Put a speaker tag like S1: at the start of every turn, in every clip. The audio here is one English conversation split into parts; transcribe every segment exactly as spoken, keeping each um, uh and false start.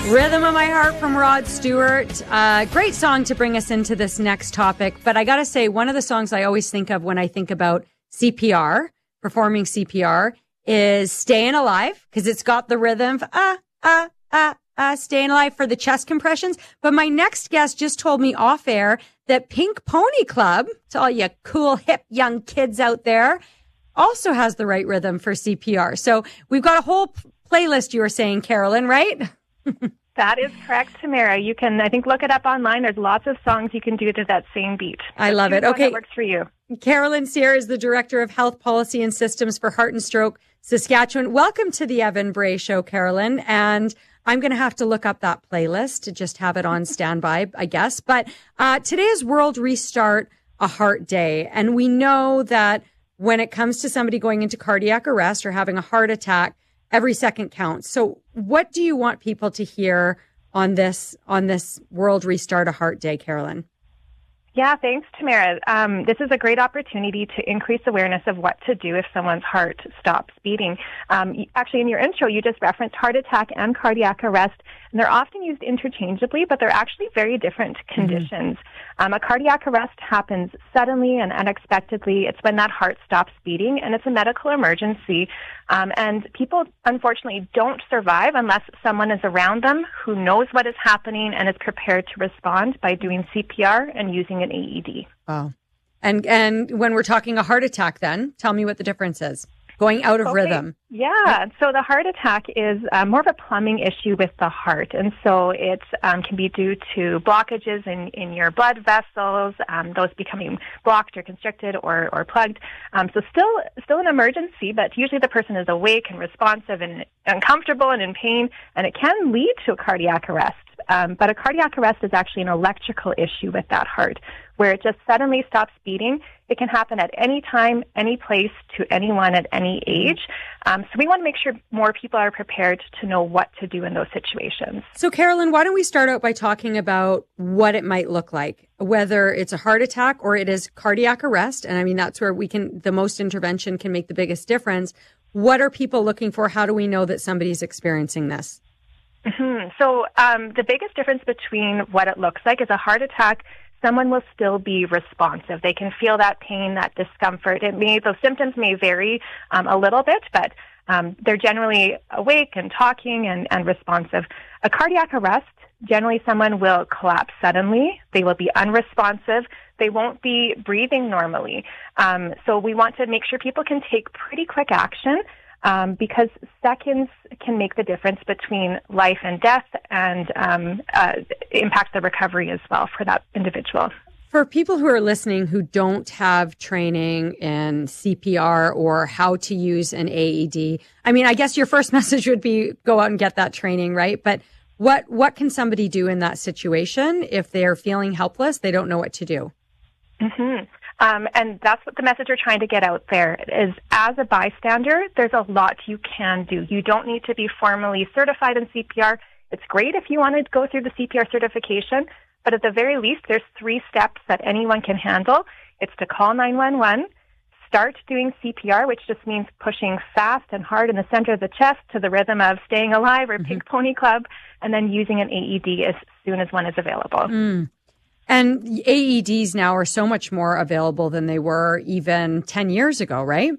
S1: Rhythm of My Heart from Rod Stewart. Uh, great song to bring us into this next topic. But I got to say, one of the songs I always think of when I think about C P R, performing C P R, is Staying Alive, because it's got the rhythm of, ah, ah, ah, ah, Staying Alive for the chest compressions. But my next guest just told me off air that Pink Pony Club, to all you cool, hip, young kids out there, also has the right rhythm for C P R. So we've got a whole playlist, you were saying, Carolyn, right?
S2: That is correct, Tamara. You can, I think, look it up online. There's lots of songs you can do to that same beat.
S1: I love it. Okay.
S2: That works for you.
S1: Carolyn Cyr is the Director of Health Policy and Systems for Heart and Stroke Saskatchewan. Welcome to the Evan Bray Show, Carolyn. And I'm going to have to look up that playlist to just have it on standby, I guess. But uh, today is World Restart a Heart Day. And we know that when it comes to somebody going into cardiac arrest or having a heart attack, every second counts. So what do you want people to hear on this on this World Restart a Heart Day, Carolyn?
S2: Yeah, thanks, Tamara. Um, this is a great opportunity to increase awareness of what to do if someone's heart stops beating. Um, actually, in your intro, you just referenced heart attack and cardiac arrest, and they're often used interchangeably, but they're actually very different conditions. Mm-hmm. Um, a cardiac arrest happens suddenly and unexpectedly. It's when that heart stops beating, and it's a medical emergency. Um, and people, unfortunately, don't survive unless someone is around them who knows what is happening and is prepared to respond by doing C P R and using an A E D.
S1: Wow. And and when we're talking a heart attack, then, tell me what the difference is. Going out of
S2: okay.
S1: rhythm.
S2: Yeah. So the heart attack is uh, more of a plumbing issue with the heart. And so it um, can be due to blockages in, in your blood vessels, um, those becoming blocked or constricted or, or plugged. Um, so still still an emergency, but usually the person is awake and responsive and uncomfortable and in pain, and it can lead to a cardiac arrest. Um, but a cardiac arrest is actually an electrical issue with that heart, where it just suddenly stops beating. It can happen at any time, any place, to anyone at any age. Um, so we want to make sure more people are prepared to know what to do in those situations.
S1: So, Carolyn, why don't we start out by talking about what it might look like, whether it's a heart attack or it is cardiac arrest. And I mean, that's where we can, the most intervention can make the biggest difference. What are people looking for? How do we know that somebody's experiencing this?
S2: Mm-hmm. So um, the biggest difference between what it looks like is a heart attack. Someone will still be responsive. They can feel that pain, that discomfort. It may, those symptoms may vary um, a little bit, but um, they're generally awake and talking and, and responsive. A cardiac arrest, generally someone will collapse suddenly. They will be unresponsive. They won't be breathing normally. Um, so we want to make sure people can take pretty quick action. Um, because seconds can make the difference between life and death, and um, uh, impacts the recovery as well for that individual.
S1: For people who are listening who don't have training in C P R or how to use an A E D, I mean, I guess your first message would be go out and get that training, right? But what what can somebody do in that situation if they are feeling helpless, they don't know what to do?
S2: Mm-hmm. Um, and that's what the message we're trying to get out there is, as a bystander, there's a lot you can do. You don't need to be formally certified in C P R. It's great if you want to go through the C P R certification, but at the very least, there's three steps that anyone can handle. It's to call nine one one, start doing C P R, which just means pushing fast and hard in the center of the chest to the rhythm of Staying Alive or mm-hmm. Pink Pony Club, and then using an A E D as soon as one is available.
S1: Mm. And A E Ds now are so much more available than they were even ten years ago, right?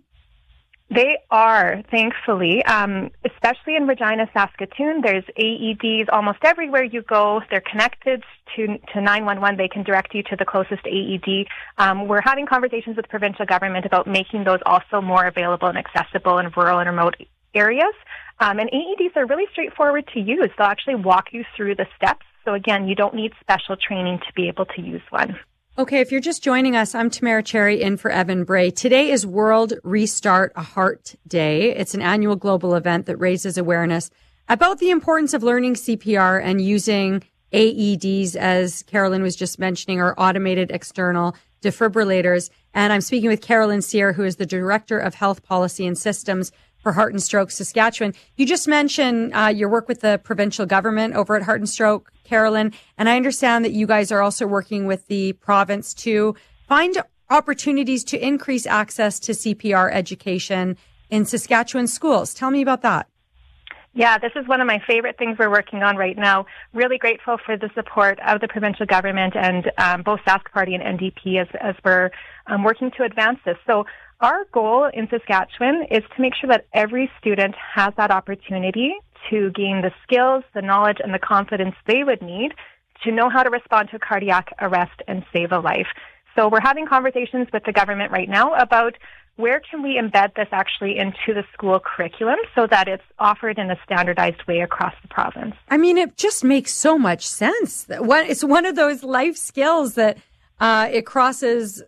S2: They are, thankfully, um, especially in Regina, Saskatoon. There's A E Ds almost everywhere you go. They're connected to to nine one one. They can direct you to the closest A E D. Um, we're having conversations with the provincial government about making those also more available and accessible in rural and remote areas. Um, and A E Ds are really straightforward to use. They'll actually walk you through the steps. So again, you don't need special training to be able to use one.
S1: Okay, if you're just joining us, I'm Tamara Cherry in for Evan Bray. Today is World Restart a Heart Day. It's an annual global event that raises awareness about the importance of learning C P R and using A E Ds, as Carolyn was just mentioning, or automated external defibrillators. And I'm speaking with Carolyn Cyr, who is the Director of Health Policy and Systems for Heart and Stroke Saskatchewan. You just mentioned uh, your work with the provincial government over at Heart and Stroke, Carolyn, and I understand that you guys are also working with the province to find opportunities to increase access to C P R education in Saskatchewan schools. Tell me about that.
S2: Yeah, this is one of my favorite things we're working on right now. Really grateful for the support of the provincial government and um, both Sask Party and N D P as, as we're um, working to advance this. So our goal in Saskatchewan is to make sure that every student has that opportunity to gain the skills, the knowledge, and the confidence they would need to know how to respond to a cardiac arrest and save a life. So we're having conversations with the government right now about where can we embed this actually into the school curriculum so that it's offered in a standardized way across the province.
S1: I mean, it just makes so much sense. It's one of those life skills that uh, it crosses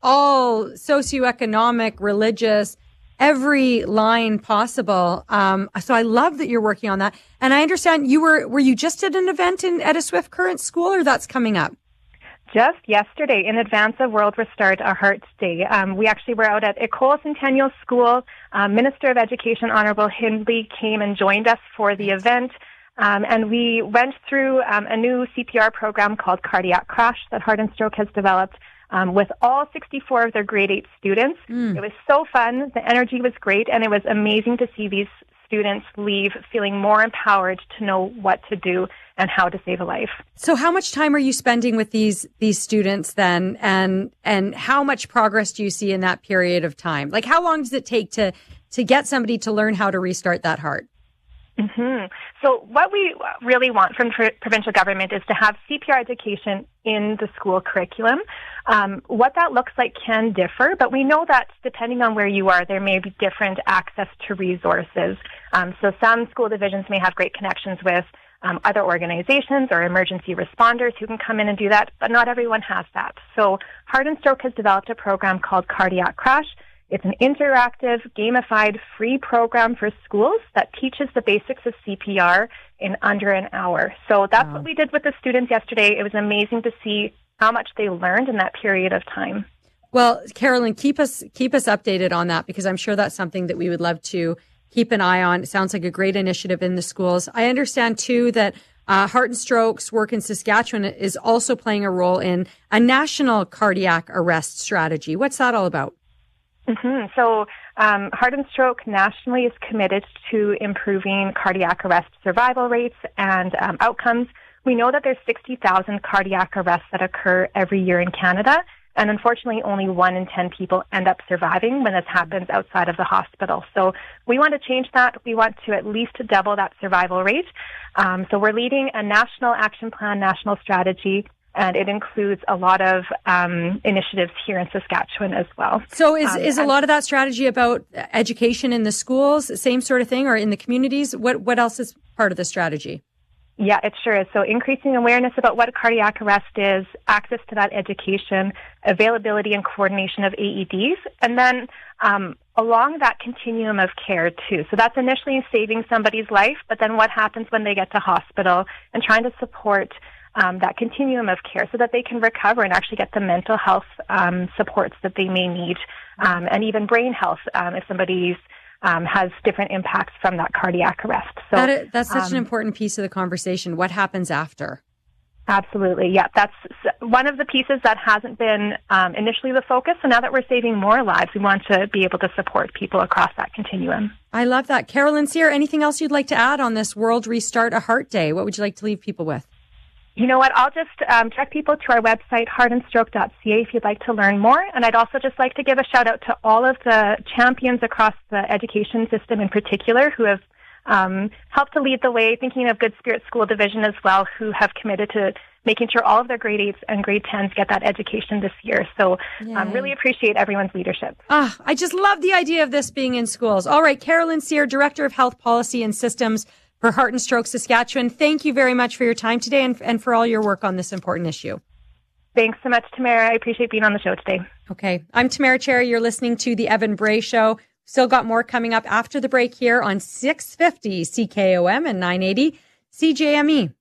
S1: all socioeconomic, religious, every line possible. Um, so I love that you're working on that. And I understand you were, were you just at an event in Etta Swift Current School, or that's coming up?
S2: Just yesterday, in advance of World Restart a Heart Day, um, we actually were out at Ecole Centennial School. Um, Minister of Education, Honorable Hindley, came and joined us for the event. Um, and we went through um, a new C P R program called Cardiac Crash that Heart and Stroke has developed um, with all sixty-four of their grade eight students. Mm. It was so fun. The energy was great, and it was amazing to see these students leave feeling more empowered to know what to do and how to save a life.
S1: So how much time are you spending with these these students then, and and how much progress do you see in that period of time? Like, how long does it take to to get somebody to learn how to restart that heart?
S2: Mm-hmm. So what we really want from tr- provincial government is to have C P R education in the school curriculum. Um, what that looks like can differ, but we know that depending on where you are, there may be different access to resources. Um, so some school divisions may have great connections with um, other organizations or emergency responders who can come in and do that, but not everyone has that. So Heart and Stroke has developed a program called Cardiac Crash. It's an interactive, gamified, free program for schools that teaches the basics of C P R in under an hour. So that's wow. what we did with the students yesterday. It was amazing to see how much they learned in that period of time.
S1: Well, Carolyn, keep us keep us updated on that, because I'm sure that's something that we would love to keep an eye on. It sounds like a great initiative in the schools. I understand, too, that uh, Heart and Stroke's work in Saskatchewan is also playing a role in a national cardiac arrest strategy. What's that all about?
S2: Mm-hmm. So um, Heart and Stroke nationally is committed to improving cardiac arrest survival rates and um, outcomes. We know that there's sixty thousand cardiac arrests that occur every year in Canada, and unfortunately only one in ten people end up surviving when this happens outside of the hospital. So we want to change that. We want to at least double that survival rate. Um, so we're leading a national action plan, national strategy, and it includes a lot of um, initiatives here in Saskatchewan as well.
S1: So is,
S2: um,
S1: is a lot of that strategy about education in the schools, same sort of thing, or in the communities? What what else is part of the strategy?
S2: Yeah, it sure is. So increasing awareness about what a cardiac arrest is, access to that education, availability and coordination of A E Ds, and then um, along that continuum of care too. So that's initially saving somebody's life, but then what happens when they get to hospital, and trying to support Um, that continuum of care so that they can recover and actually get the mental health um, supports that they may need, um, and even brain health um, if somebody's um, has different impacts from that cardiac arrest. So
S1: that is, that's such
S2: um,
S1: an important piece of the conversation. What happens after?
S2: Absolutely, yeah. That's one of the pieces that hasn't been um, initially the focus. So now that we're saving more lives, we want to be able to support people across that continuum.
S1: I love that. Carolyn Cyr, anything else you'd like to add on this World Restart a Heart Day? What would you like to leave people with?
S2: You know what? I'll just um, direct people to our website, heart and stroke dot c a, if you'd like to learn more. And I'd also just like to give a shout out to all of the champions across the education system in particular who have um, helped to lead the way, thinking of Good Spirit School Division as well, who have committed to making sure all of their grade eights and grade tens get that education this year. So um, really appreciate everyone's leadership.
S1: Ah, I just love the idea of this being in schools. All right, Carolyn Cyr, Director of Health Policy and Systems for Heart and Stroke Saskatchewan, thank you very much for your time today and, and for all your work on this important issue.
S2: Thanks so much, Tamara. I appreciate being on the show today.
S1: Okay. I'm Tamara Cherry. You're listening to The Evan Bray Show. Still got more coming up after the break here on six fifty C K O M and nine eighty C J M E.